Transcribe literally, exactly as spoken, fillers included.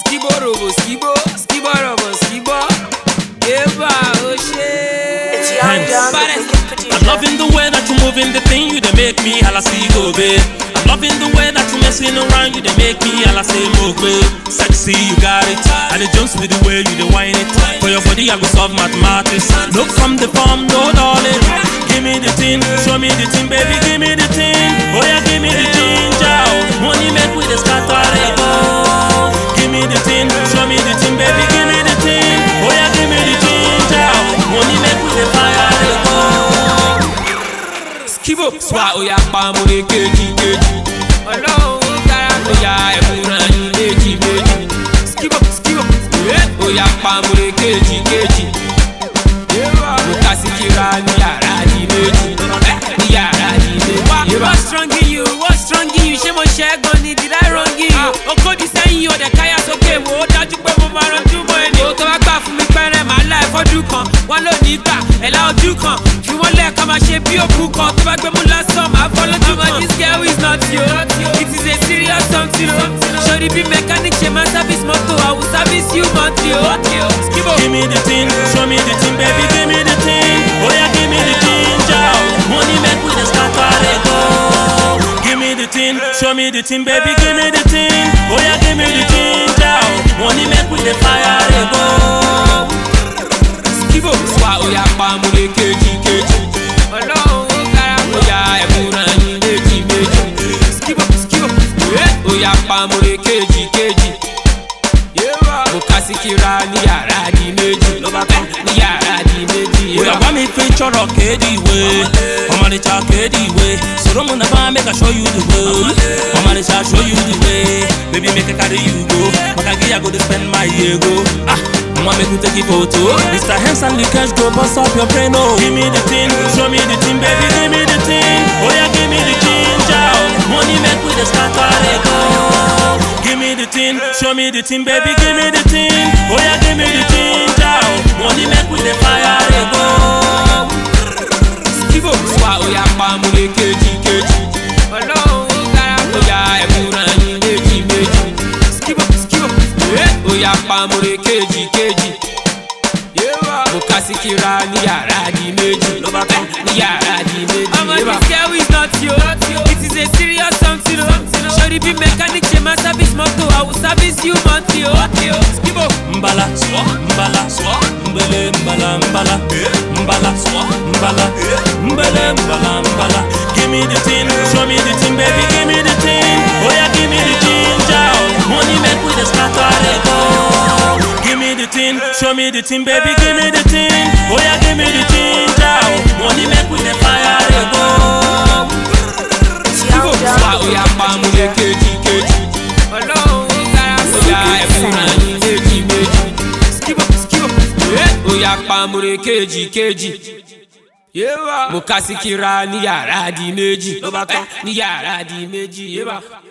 skibo robo skibo, skibo robo skibo. Eva, oh shit. It's young, young, the wicked producer. I'm loving the way that you moving the thing, you they make me hala see go babe. I'm loving the way that you messing around, you they make me hala say mo babe. Sexy, you got it, and it jumps with the way you they whine it. For your body I go solve mathematics. No come the form, no darling. Give me the thing, show me the thing, baby, give me the thing. Oh yeah, give me the ginger. Money make with the scatter it go. Give me the thing, show me the thing, baby, give me the thing. Oh yeah, give me the ginger. Money make with the fire it go. Skibo, swa oya pa mo de keji keji. Ọlọ́run kára kó ya ẹ̀fúnra yín méjì méjì. Skibo, skibo, oya pa mo de keji keji. Mo ká Síkírà ní yàrá di méjì, ní yàrá di méjì. What's strong in you? What's strong in you? Ṣé mo ṣe é gan ni? Did I wrong in you? Oko di sẹ́yìn ọ̀dẹ̀ káyà sókè wò ó dájú pé mo máa ranjú mọ́ ẹni. O tó bá gbà fún mi pẹ́rẹ́ màá láì fọ́dún kan. Wọ́n lò ní gbà ẹ̀là ojú kan. Fi wọ́n lẹ́ẹ̀kan máa ṣe bí òkú kan. Tó bá gbé mú lásán màá fọ́ lójú kan. This girl is not you. It is a serious something. Ṣòrí bí mechanic ṣe máa service mọ́tò. I will service you monthly. Skibo. Give me the thing, show me the thing, baby, give me the thing. Oh yeah, give me the ginger. Money make with the scatter it go. Give me the thing, show me the thing, baby, give me the thing. Oh yeah, give me the ginger. Money make with the fire it go. Skibo, swa oya pa mo de keji keji. Ọlọ́run kára kó ya ẹ̀fúnra yín méjì méjì. Skibo, skibo, oya pa mo de keji keji. Mo ká Síkírà ní yàrá di méjì. Ní yàrá di méjì. We are going to feature rock anyway. I'm on the track anyway. So don't wanna buy, make I show you the way. I'm on the track, show you the way. Baby, make I carry you go. Makagi, I go to spend my ego. Ah, I wanna make you take a photo. Mister Hanson, the cash go bust up your brain. Oh, give me the thing, show me the thing, baby, give me the thing. Oh yeah, give me the ginger. Money make with the scatter it go. Give me the thing, show me the thing, baby, give me the thing. Oh yeah, give me the ginger. Money make with the fire it go. Skibo, swa oya pa mo de keji keji. Ọlọ́run kára kó ya ẹ̀fúnra yín méjì méjì. Skibo, skibo, oya pa mo de keji keji. Mo ká Síkírà ní yàrá di méjì. Ní yàrá di méjì. Ọmọ this girl is not you. It is a serious something. Ṣòrí bí mechanic ṣe máa service mọ́tò. I will service you monthly. Skibo. Mbala, mbala, mbele, mbala, mbala, mbala, mbala, mbele, mbala, mbala. Give me the thing, show me the thing, baby, give me the thing. Oh yeah, give me the ginger. Money make with the scatter it go. Give me the thing, show me the thing, baby, give me the thing. Oh yeah, give me the ginger. Money make with the fire it go. It's young, young, Swa the oya wicked pa mo de producer. keji keji. Ọlọ́run kára kó ya ẹ̀fúnra yín méjì méjì. Skibo, skibo, oya pa mo de keji keji. Mo ká Síkírà ní yàrá di méjì. Ní yàrá di méjì.